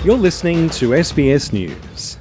You're listening to SBS News.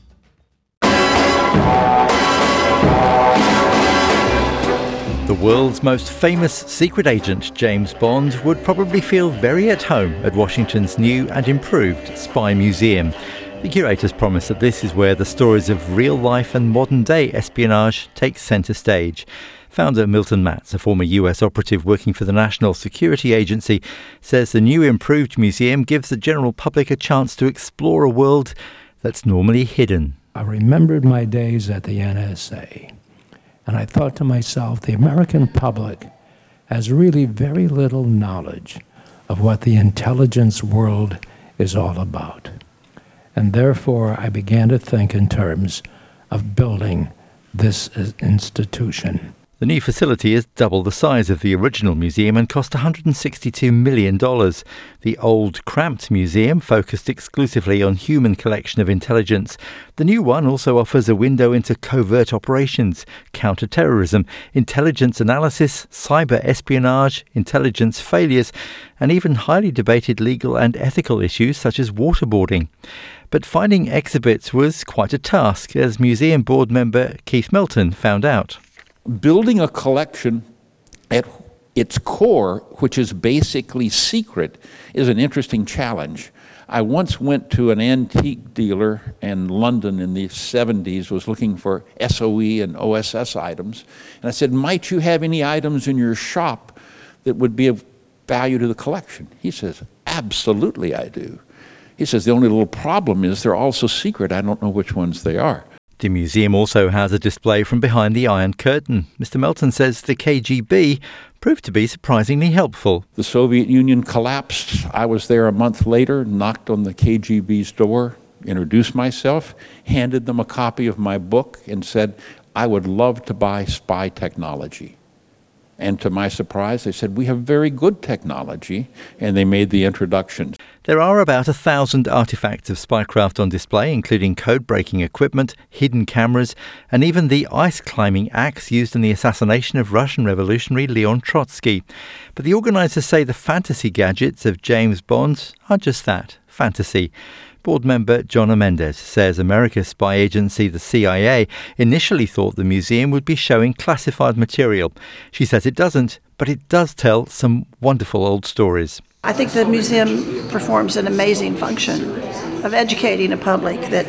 The world's most famous secret agent, James Bond, would probably feel very at home at Washington's new and improved Spy Museum. The curators promise that this is where the stories of real-life and modern-day espionage take centre stage. Founder Milton Matz, a former US operative working for the National Security Agency, says the new improved museum gives the general public a chance to explore a world that's normally hidden. I remembered my days at the NSA, and I thought to myself, the American public has really very little knowledge of what the intelligence world is all about. And therefore, I began to think in terms of building this institution. The new facility is double the size of the original museum and cost $162 million. The old, cramped museum focused exclusively on human collection of intelligence. The new one also offers a window into covert operations, counter-terrorism, intelligence analysis, cyber espionage, intelligence failures, and even highly debated legal and ethical issues such as waterboarding. But finding exhibits was quite a task, as museum board member Keith Melton found out. Building a collection at its core, which is basically secret, is an interesting challenge. I once went to an antique dealer in London in the 70s, was looking for SOE and OSS items, and I said, might you have any items in your shop that would be of value to the collection? He says, absolutely I do. He says, the only little problem is they're all so secret, I don't know which ones they are. The museum also has a display from behind the Iron Curtain. Mr. Melton says the KGB proved to be surprisingly helpful. The Soviet Union collapsed. I was there a month later, knocked on the KGB's door, introduced myself, handed them a copy of my book, and said, I would love to buy spy technology. And to my surprise, they said, we have very good technology, and they made the introduction. There are about 1,000 artefacts of spycraft on display, including code-breaking equipment, hidden cameras, and even the ice-climbing axe used in the assassination of Russian revolutionary Leon Trotsky. But the organisers say the fantasy gadgets of James Bond are just that, fantasy. Board member Jonna Mendez says America's spy agency, the CIA, initially thought the museum would be showing classified material. She says it doesn't, but it does tell some wonderful old stories. I think the museum performs an amazing function of educating a public that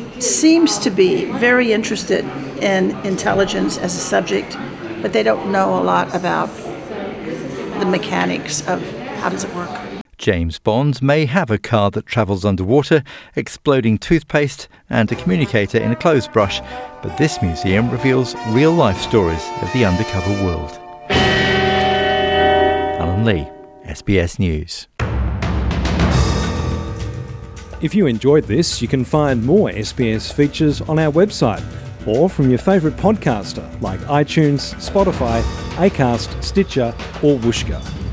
seems to be very interested in intelligence as a subject, but they don't know a lot about the mechanics of how does it work. James Bond may have a car that travels underwater, exploding toothpaste and a communicator in a clothes brush, but this museum reveals real-life stories of the undercover world. Alan Lee, SBS News. If you enjoyed this, you can find more SBS features on our website or from your favourite podcaster like iTunes, Spotify, Acast, Stitcher or Whooshkaa.